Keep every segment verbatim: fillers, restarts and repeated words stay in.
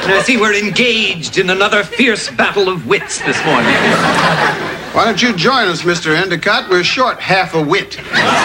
And I see we're engaged in another fierce battle of wits this morning. Why don't you join us, Mister Endicott? We're short half a wit.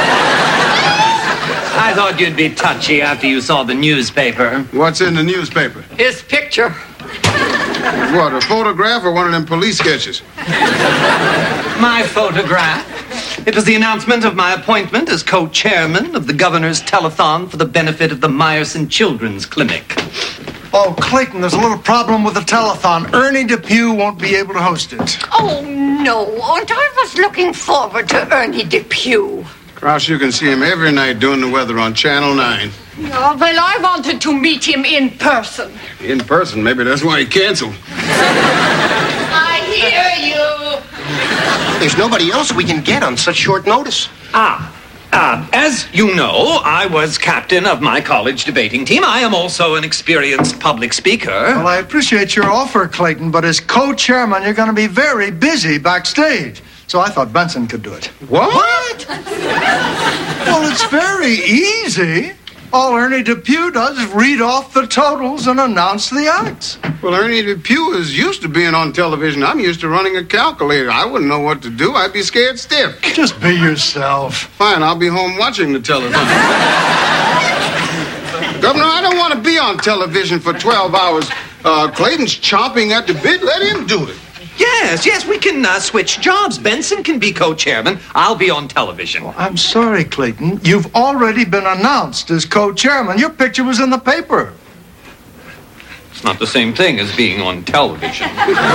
I thought you'd be touchy after you saw the newspaper. What's in the newspaper? His picture. What, a photograph or one of them police sketches? My photograph. It was the announcement of my appointment as co-chairman of the governor's telethon for the benefit of the Meyerson Children's Clinic. Oh, Clayton, there's a little problem with the telethon. Ernie Depew won't be able to host it. Oh, no. And I was looking forward to Ernie Depew. Krause, you can see him every night doing the weather on Channel nine. Oh, well, I wanted to meet him in person. In person? Maybe that's why he canceled. I hear you. There's nobody else we can get on such short notice. Ah. Uh, as you know, I was captain of my college debating team. I am also an experienced public speaker. Well, I appreciate your offer, Clayton, but as co-chairman, you're going to be very busy backstage. So I thought Benson could do it. What? What? Well, it's very easy. All Ernie Depew does is read off the totals and announce the acts. Well, Ernie Depew is used to being on television. I'm used to running a calculator. I wouldn't know what to do. I'd be scared stiff. Just be yourself. Fine, I'll be home watching the television. Governor, I don't want to be on television for twelve hours. Uh, Clayton's chomping at the bit. Let him do it. Yes, yes, we can uh, switch jobs. Benson can be co-chairman. I'll be on television. Well, I'm sorry, Clayton. You've already been announced as co-chairman. Your picture was in the paper. It's not the same thing as being on television.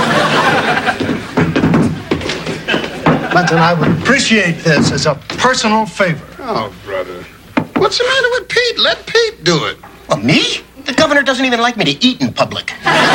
Benson, I would appreciate this as a personal favor. Oh, brother. What's the matter with Pete? Let Pete do it. Well, me? The governor doesn't even like me to eat in public.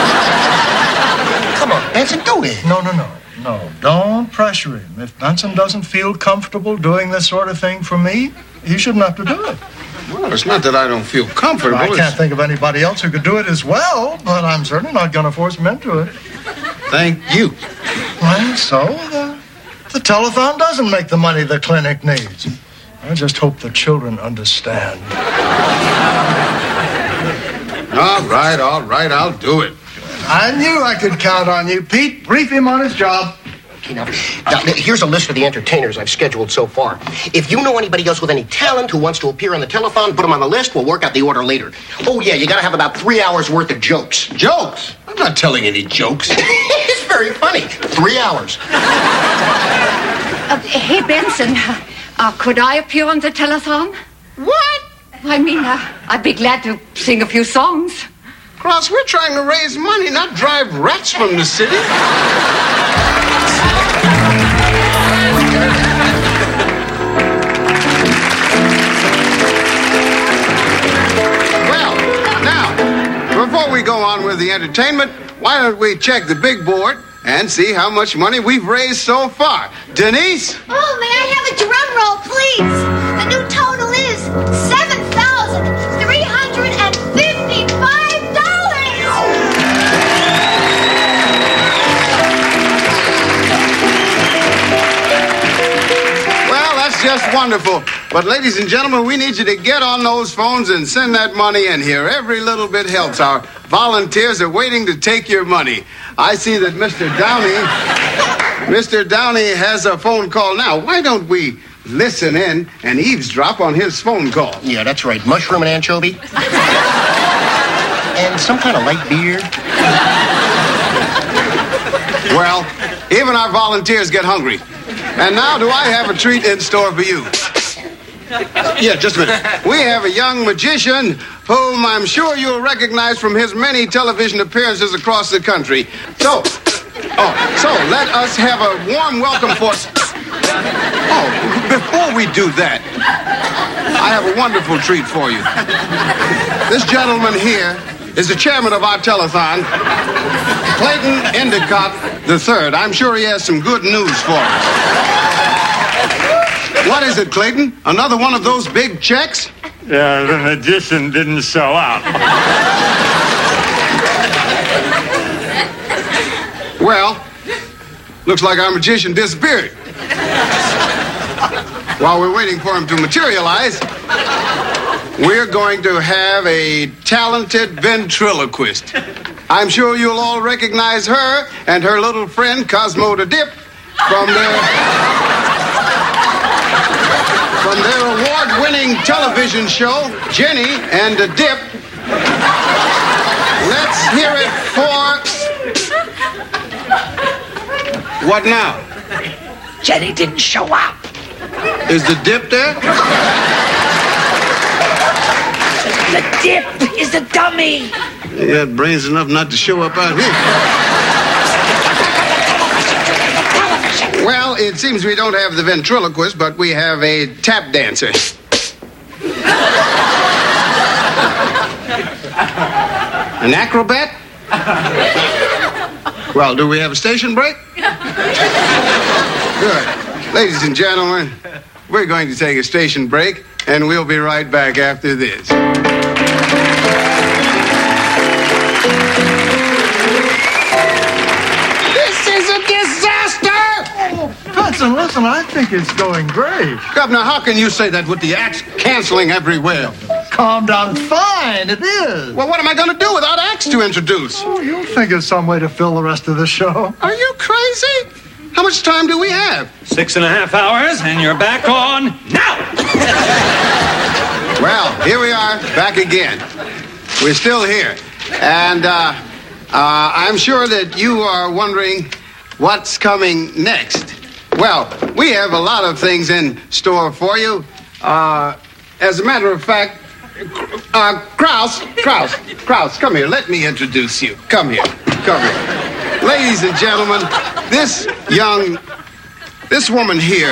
Come on, Benson, do it. No, no, no. No, don't pressure him. If Benson doesn't feel comfortable doing this sort of thing for me, he shouldn't have to do it. Well, it's not that I don't feel comfortable. Well, I can't it's... think of anybody else who could do it as well, but I'm certainly not going to force him into it. Thank you. Well, so the, the telethon doesn't make the money the clinic needs. I just hope the children understand. All right, all right, I'll do it. I knew I could count on you, Pete. Brief him on his job. Okay, now, now, here's a list of the entertainers I've scheduled so far. If you know anybody else with any talent who wants to appear on the telethon, put them on the list. We'll work out the order later. Oh, yeah, you got to have about three hours worth of jokes. Jokes? I'm not telling any jokes. It's very funny. Three hours. Uh, hey, Benson, uh, could I appear on the telethon? What? I mean, uh, I'd be glad to sing a few songs. Cross, we're trying to raise money, not drive rats from the city. Well, now, before we go on with the entertainment, why don't we check the big board and see how much money we've raised so far. Denise? Oh, may I have a drum roll, please? The new total is seven thousand three hundred fifty-five dollars. Well, that's just wonderful. But ladies and gentlemen, we need you to get on those phones and send that money in here. Every little bit helps. Our volunteers are waiting to take your money. I see that Mister Downey, Mister Downey has a phone call now. Why don't we listen in and eavesdrop on his phone call? Yeah, that's right. Mushroom and anchovy. And some kind of light beer. Well, even our volunteers get hungry. And now do I have a treat in store for you. Yeah, just a minute. We have a young magician whom I'm sure you'll recognize from his many television appearances across the country. So, oh, so let us have a warm welcome for... Oh, before we do that, I have a wonderful treat for you. This gentleman here is the chairman of our telethon, Clayton Endicott the third. I'm sure he has some good news for us. What is it, Clayton? Another one of those big checks? Yeah, the magician didn't show up. Well, looks like our magician disappeared. While we're waiting for him to materialize, we're going to have a talented ventriloquist. I'm sure you'll all recognize her and her little friend Cosmo the Dip from their from their award-winning television show, Jenny and the Dip. Let's hear it for... What now? Jenny didn't show up. Is the Dip there? The Dip is a dummy. You got brains enough not to show up out here. Well, it seems we don't have the ventriloquist, but we have a tap dancer. An acrobat? Well, do we have a station break? Good. Ladies and gentlemen, we're going to take a station break, and we'll be right back after this. This is a disaster! Oh, Benson, listen, I think it's going great. Governor, how can you say that with the acts canceling everywhere? Calm down. Fine, it is. Well, what am I going to do without acts to introduce? Oh, you'll think of some way to fill the rest of the show. Are you crazy? How much time do we have? Six and a half hours, and you're back on now. Well, here we are, back again. We're still here. And uh, uh, I'm sure that you are wondering what's coming next. Well, we have a lot of things in store for you. Uh, as a matter of fact, uh, Krause, Krause, Krause, come here. Let me introduce you. Come here. Come here. Ladies and gentlemen, this young, this woman here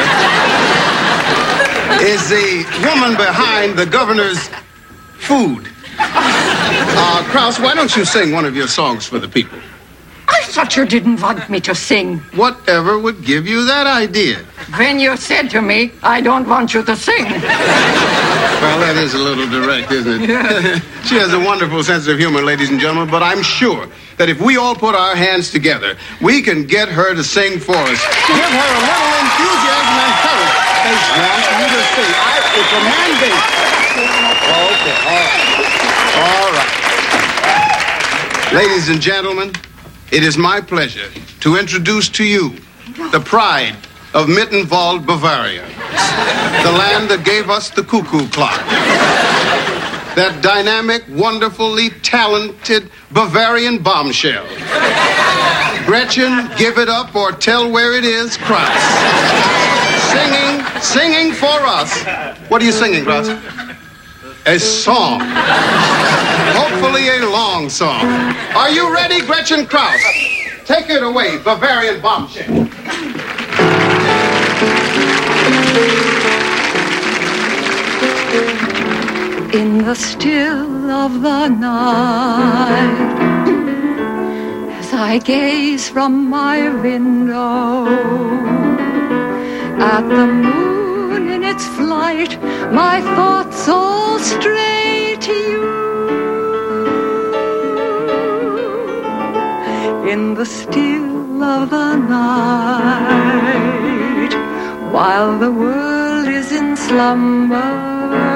is the woman behind the governor's food. Uh, Krause, why don't you sing one of your songs for the people? I thought you didn't want me to sing. Whatever would give you that idea? When you said to me, I don't want you to sing. Well, that is a little direct, isn't it? Yeah. She has a wonderful sense of humor, ladies and gentlemen, but I'm sure that if we all put our hands together, we can get her to sing for us. Give her a little enthusiasm and courage. Thanks, man. You just see. I, it's a mandate. Okay, all right. All right. Ladies and gentlemen, it is my pleasure to introduce to you the pride of Mittenwald, Bavaria, the land that gave us the cuckoo clock. That dynamic, wonderfully talented Bavarian bombshell. Gretchen, give it up or tell where it is, Krause. Singing, singing for us. What are you singing, Krause? A song. Hopefully a long song. Are you ready, Gretchen Krause? Take it away, Bavarian bombshell. In the still of the night, as I gaze from my window at the moon in its flight, my thoughts all stray to you. In the still of the night, while the world is in slumber,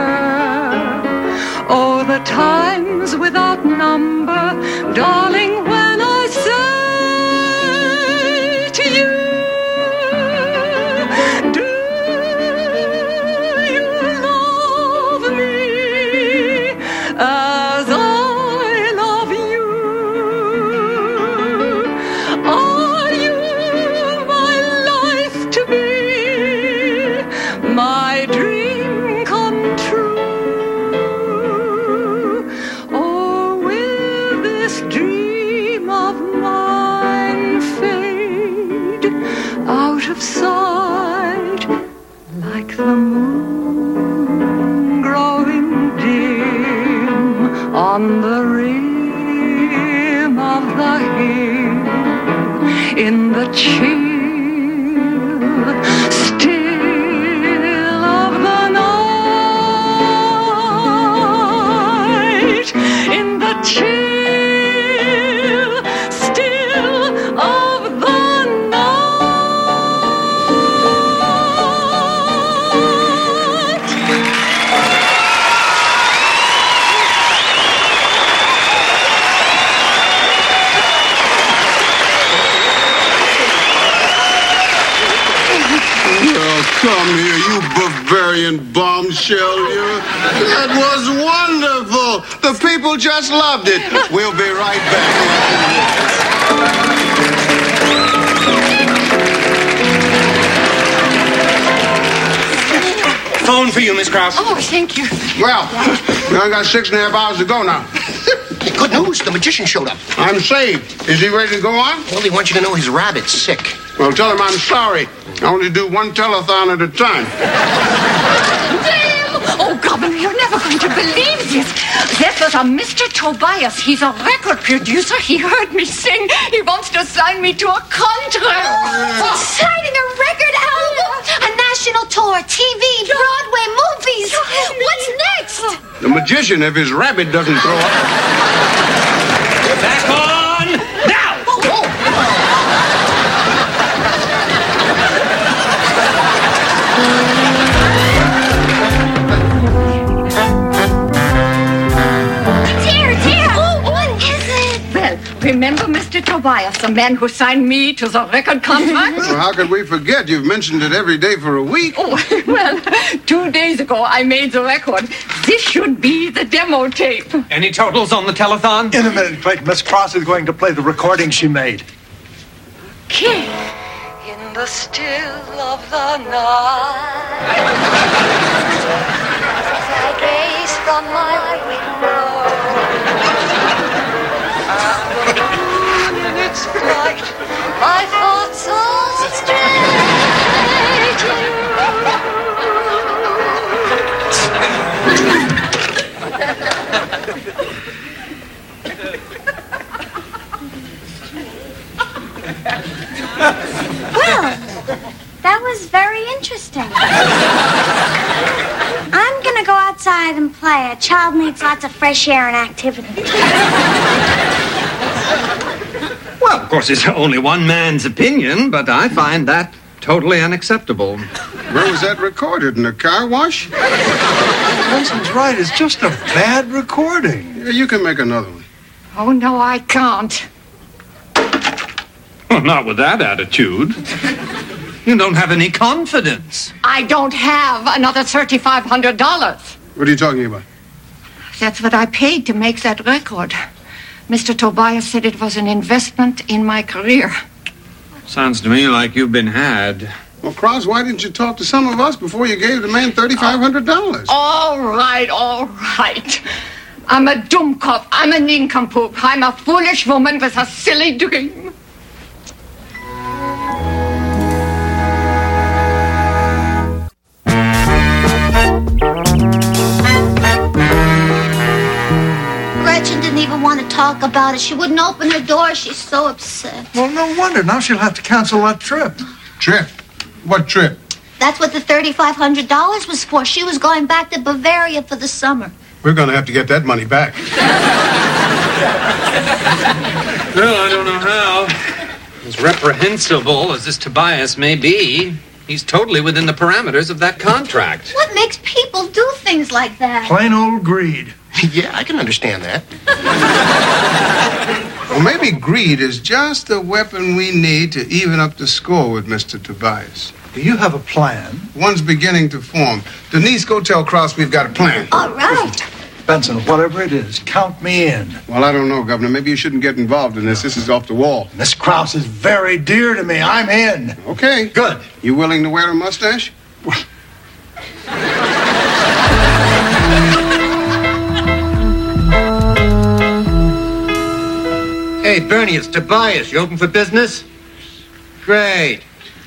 oh, the times without number, darling, when I say to you, do you love me as I love you? Are you my life to be, my dream come true? Dream of mine fade out of sight like the moon growing dim on the rim of the hill in the chill still of the night, in the chill Come here, you Bavarian bombshell, you. That was wonderful. The people just loved it. We'll be right back. Phone for you, Miss Krause. Oh, thank you. Well, we only got six and a half hours to go now. Good news, the magician showed up. I'm saved. Is he ready to go on? Well, he wants you to know his rabbit's sick. Well, tell him I'm sorry. I only do one telethon at a time. Oh, Governor, you're never going to believe this. This is a Mister Tobias. He's a record producer. He heard me sing. He wants to sign me to a contract. Oh, signing a record album? A national tour, T V, Broadway, movies. What's next? The magician, if his rabbit doesn't throw up. Back on now! Dear, dear. Oh, what is it? Well, remember Mister Tobias, the man who signed me to the record contract? Well, how could we forget? You've mentioned it every day for a week. Oh, well, two days ago I made the record. This should be the demo tape. Any totals on the telethon? In a minute, Clayton. Miss Cross is going to play the recording she made. Okay. In the still of the night, as I gaze from my window, and the moon in its flight, my thoughts are stray to Well, that was very interesting. I'm gonna go outside and play. A child needs lots of fresh air and activity. Well, of course, it's only one man's opinion, but I find that totally unacceptable. Where was that recorded? In a car wash? Benson's right. It's just a bad recording. Yeah, you can make another one. Oh, no, I can't. Well, not with that attitude. You don't have any confidence. I don't have another thirty-five hundred dollars. What are you talking about? That's what I paid to make that record. Mister Tobias said it was an investment in my career. Sounds to me like you've been had. Well, Cross, why didn't you talk to some of us before you gave the man thirty-five hundred dollars? All right, all right. I'm a dummkopf. I'm a nincompoop. I'm a foolish woman with a silly dream. Gretchen didn't even want to talk about it. She wouldn't open her door. She's so upset. Well, no wonder. Now she'll have to cancel that trip. Trip? What trip? That's what the thirty-five hundred dollars was for. She was going back to Bavaria for the summer. We're going to have to get that money back. Well, I don't know how. As reprehensible as this Tobias may be, he's totally within the parameters of that contract. What makes people do things like that? Plain old greed. Yeah, I can understand that. Well, maybe greed is just the weapon we need to even up the score with Mister Tobias. Do you have a plan? One's beginning to form. Denise, go tell Cross we've got a plan. All right. Benson, whatever it is, count me in. Well, I don't know, Governor. Maybe you shouldn't get involved in this. This is off the wall. Miss Krause is very dear to me. I'm in. Okay. Good. You willing to wear a mustache? Hey, Bernie, it's Tobias. You open for business? Great.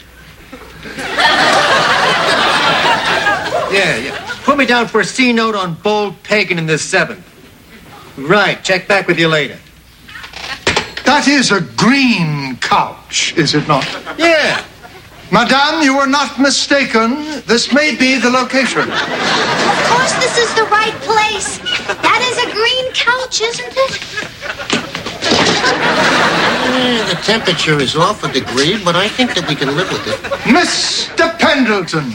Yeah, yeah. Put me down for a C note on Bold Pagan in the seventh. Right. Check back with you later. That is a green couch, is it not? Yeah. Madame, you were not mistaken. This may be the location. Of course this is the right place. That is a green couch, isn't it? Eh, the temperature is off a degree, but I think that we can live with it. Mister Pendleton.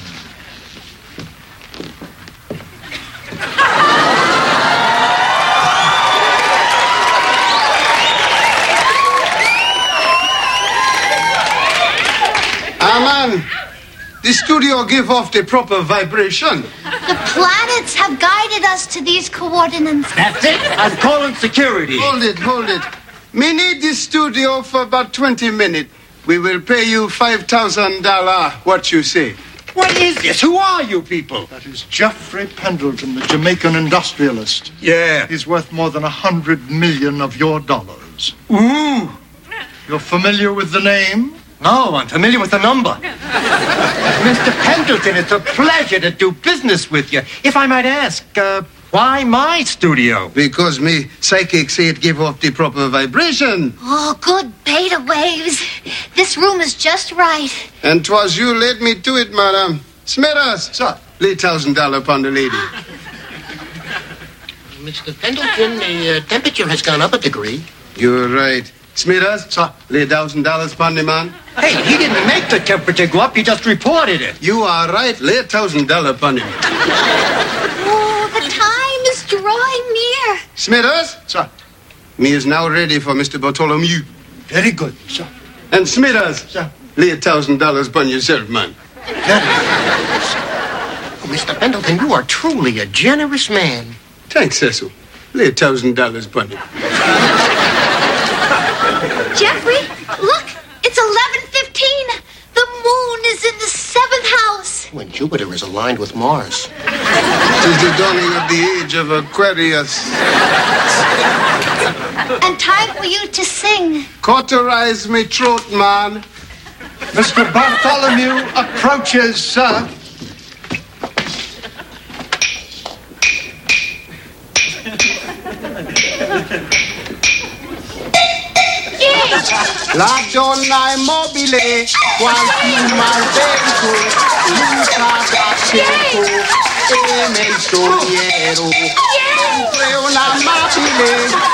Aman, the studio give off the proper vibration. The planets have guided us to these coordinates. That's it. I'm calling security. Hold it, hold it. Me need this studio for about twenty minutes. We will pay you five thousand dollars. What you say? What is this? Who are you people? That is Jeffrey Pendleton, the Jamaican industrialist. Yeah. He's worth more than a hundred million of your dollars. Ooh. You're familiar with the name? No, I'm familiar with the number. Mister Pendleton, it's a pleasure to do business with you. If I might ask, uh, why my studio? Because me psychic say it give off the proper vibration. Oh, good beta waves. This room is just right. And 'twas you led me to it, madam. Smithers. Sir. Lay thousand dollar upon the lady. Mister Pendleton, the uh, temperature has gone up a degree. You're right. Smithers. Sir. Lay thousand dollars upon the man. Hey, he didn't make the temperature go up. He just reported it. You are right. Lay a thousand dollar upon him. Oh, the time is drawing near. Smithers. Sir. Me is now ready for Mister Bartholomew. Very good, sir. And Smithers. Sir. Lay a thousand dollars upon yourself, man. Oh, Mister Pendleton, you are truly a generous man. Thanks, Cecil. Lay a thousand dollars upon him. Jeffrey, look, it's eleven fifteen. The moon is in the seventh house. When Jupiter is aligned with Mars. Tis the dawning of the age of Aquarius. And time for you to sing. Cauterize me throat, man. Mister Bartholomew approaches, sir. La donna mobile, qualche malvento, luca da tempo, e mensoniero. Sempre una amabile,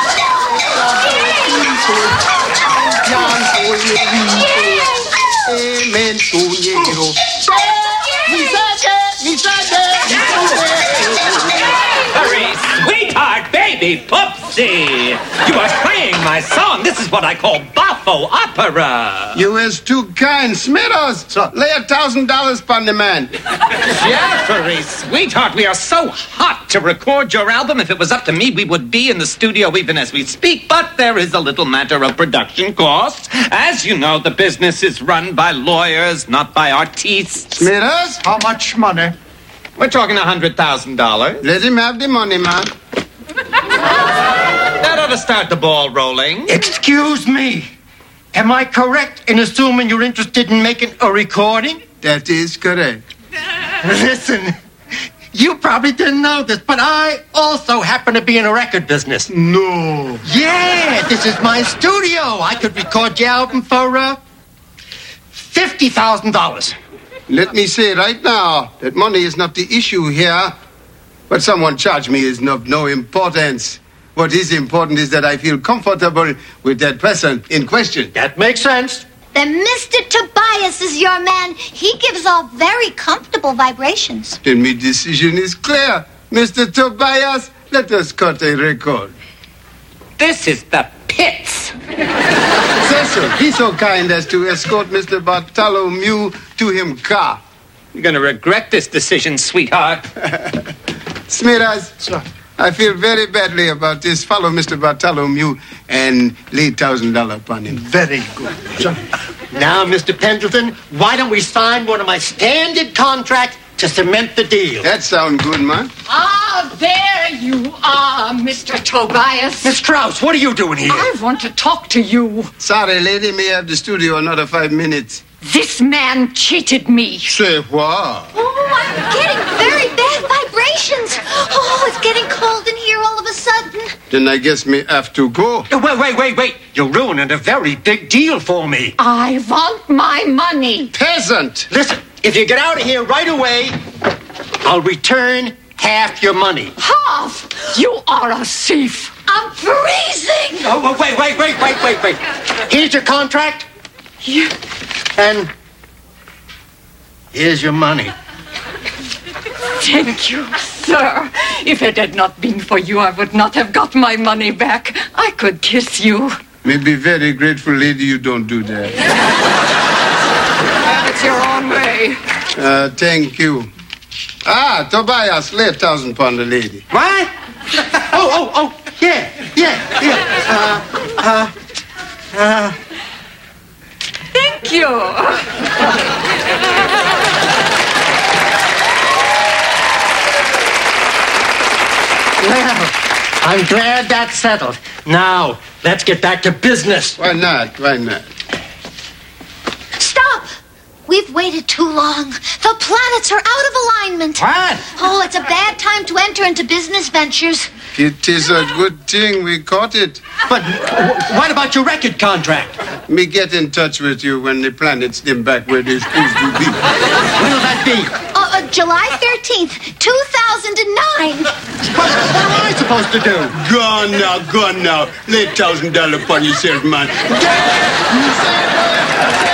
pianto e vinto, e mensoniero. Mi sente, mi sente, mi sente. Hurry, sweetheart, baby, Poopsie! You are playing my song. This is what I call Baffo opera. You is too kind, Smithers. Sir. Lay a thousand dollars upon the man. Jeffrey, sweetheart, we are so hot to record your album. If it was up to me, we would be in the studio even as we speak. But there is a little matter of production costs. As you know, the business is run by lawyers, not by artistes. Smithers, How much money? We're talking a hundred thousand dollars. let him have the money, man. That ought to start the ball rolling. Excuse me. Am I correct in assuming you're interested in making a recording? That is correct. Listen, you probably didn't know this, but I also happen to be in a record business. No. Yeah, this is my studio. I could record your album for, uh, fifty thousand dollars. Let me say right now that money is not the issue here. What someone charged me is of no importance. What is important is that I feel comfortable with that person in question. That makes sense. Then Mister Tobias is your man. He gives off very comfortable vibrations. Then my decision is clear. Mister Tobias, let us cut a record. This is the pits. Cecil, be so kind as to escort Mister Bartholomew to him car. You're going to regret this decision, sweetheart. Smithers, Sir. I feel very badly about this. Follow Mister Bartholomew and lay thousand dollars upon him. Very good, sir. Now, Mister Pendleton, why don't we sign one of my standard contracts to cement the deal? That sounds good, man. Ah, there you are, Mister Tobias. Miss Krause, what are you doing here? I want to talk to you. Sorry, lady, may have the studio another five minutes. This man cheated me. Say what? Oh, I'm getting very bad vibrations. Oh, it's getting cold in here all of a sudden. Then I guess me have to go. Oh, wait, wait, wait, wait. You're ruining a very big deal for me. I want my money. Peasant! Listen, if you get out of here right away, I'll return half your money. Half? You are a thief. I'm freezing. Oh, oh, wait, wait, wait, wait, wait, wait. Here's your contract. You... And here's your money. Thank you, sir. If it had not been for you, I would not have got my money back. I could kiss you. May be very grateful, lady, you don't do that. Have it your own way. Uh, thank you. Ah, Tobias, lay a thousand pound a lady. What? Oh, oh, oh, yeah, yeah, yeah. Uh, uh, uh. Thank you. Well, I'm glad that's settled. Now, let's get back to business. Why not? Why not? Stop! We've waited too long. The planets are out of alignment. What? Oh, it's a bad time to enter into business ventures. It is a good thing we caught it. But w- what about your record contract? Me get in touch with you when the planets dim back where they're supposed to be. When'll that be? Uh, uh, July thirteenth, two thousand nine. What, what am I supposed to do? Gone now, gone now. Lay a thousand dollars upon yourself, man.